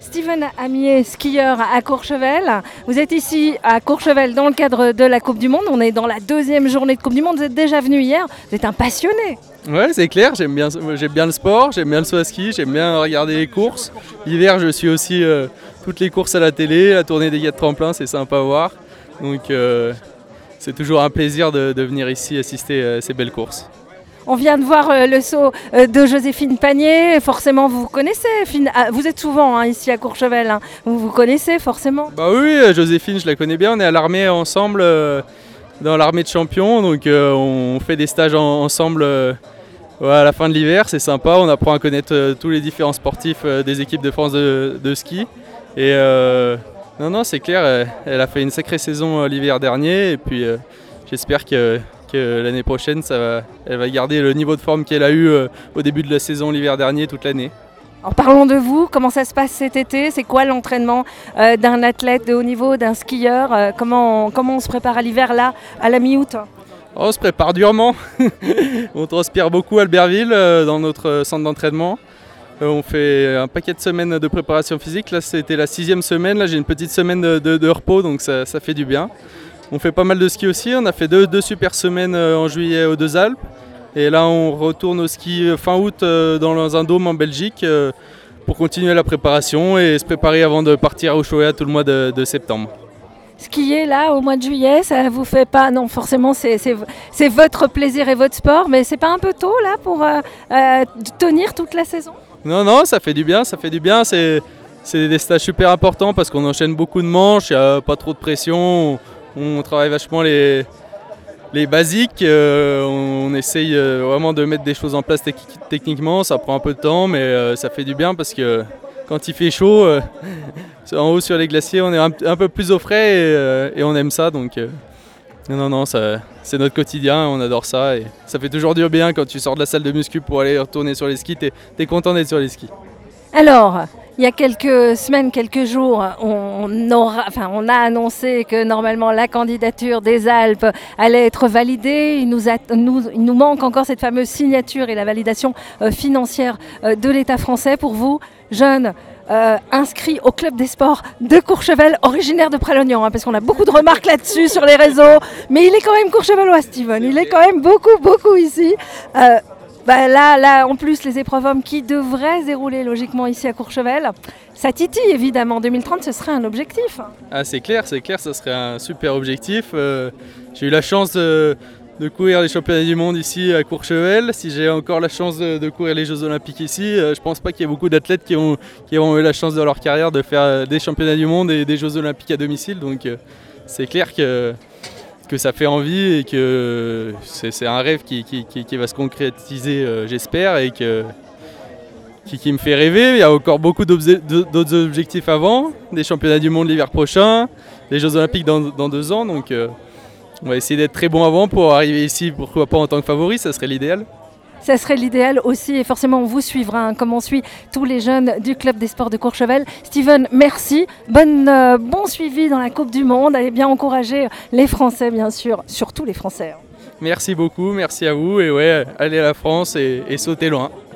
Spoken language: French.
Steven Amier, skieur à Courchevel. Vous êtes ici à Courchevel dans le cadre de la Coupe du Monde. On est dans la deuxième journée de Coupe du Monde. Vous êtes déjà venu hier. Vous êtes un passionné. Ouais, c'est clair, j'aime bien le sport, j'aime bien le saut à ski, j'aime bien regarder les courses. L'hiver, je suis aussi toutes les courses à la télé, la tournée des gars de tremplin, c'est sympa à voir. Donc c'est toujours un plaisir de venir ici assister à ces belles courses. On vient de voir le saut de Joséphine Pagné. Forcément, vous connaissez. Vous êtes souvent ici à Courchevel. Vous connaissez forcément. Bah oui, Joséphine, je la connais bien. On est à l'armée ensemble, dans l'armée de champions. Donc on fait des stages ensemble à la fin de l'hiver. C'est sympa. On apprend à connaître tous les différents sportifs des équipes de France de ski. Et non, c'est clair. Elle a fait une sacrée saison l'hiver dernier. Et puis j'espère que l'année prochaine, elle va garder le niveau de forme qu'elle a eu au début de la saison l'hiver dernier, toute l'année. Alors parlons de vous, comment ça se passe cet été? C'est quoi l'entraînement d'un athlète de haut niveau, d'un skieur? Comment on se prépare à l'hiver là, à la mi-août? On se prépare durement. On transpire beaucoup à Albertville dans notre centre d'entraînement. On fait un paquet de semaines de préparation physique. Là, c'était la 6e semaine. Là, j'ai une petite semaine de repos, donc ça fait du bien. On fait pas mal de ski aussi, on a fait deux super semaines en juillet aux Deux Alpes. Et là on retourne au ski fin août dans un dôme en Belgique pour continuer la préparation et se préparer avant de partir au Ushuaïa tout le mois de septembre. Skier là au mois de juillet, ça vous fait pas... Non, forcément c'est votre plaisir et votre sport, mais c'est pas un peu tôt là pour tenir toute la saison? Non, ça fait du bien, c'est des stages super importants parce qu'on enchaîne beaucoup de manches, il n'y a pas trop de pression. On travaille vachement les basiques, on essaye vraiment de mettre des choses en place techniquement, ça prend un peu de temps mais ça fait du bien parce que quand il fait chaud, en haut sur les glaciers on est un peu plus au frais et on aime ça donc non, c'est notre quotidien, on adore ça et ça fait toujours du bien quand tu sors de la salle de muscu pour aller retourner sur les skis, t'es content d'être sur les skis. Alors, il y a quelques semaines, quelques jours, on a annoncé que normalement la candidature des Alpes allait être validée. Il nous manque encore cette fameuse signature et la validation financière de l'État français. Pour vous, jeunes inscrits au club des sports de Courchevel, originaire de Pralognan, parce qu'on a beaucoup de remarques là-dessus sur les réseaux. Mais il est quand même courchevellois, Steven. Il est quand même beaucoup ici. Là, en plus, les épreuves hommes qui devraient se dérouler logiquement ici à Courchevel, ça titille évidemment. 2030, ce serait un objectif. Ah, c'est clair, ça serait un super objectif. J'ai eu la chance de courir les championnats du monde ici à Courchevel. Si j'ai encore la chance de courir les Jeux Olympiques ici, je pense pas qu'il y ait beaucoup d'athlètes qui ont eu la chance dans leur carrière de faire des championnats du monde et des Jeux Olympiques à domicile. Donc c'est clair que ça fait envie et que c'est un rêve qui va se concrétiser, j'espère, et qui me fait rêver. Il y a encore beaucoup d'autres objectifs avant, des championnats du monde l'hiver prochain, des Jeux Olympiques dans 2 ans. Donc on va essayer d'être très bon avant pour arriver ici, pourquoi pas en tant que favori, ça serait l'idéal. Ça serait l'idéal aussi et forcément on vous suivra comme on suit tous les jeunes du club des sports de Courchevel. Steven, merci. Bon suivi dans la Coupe du Monde. Allez bien encourager les Français bien sûr, surtout les Français. Merci beaucoup, merci à vous et ouais, allez à la France et sautez loin.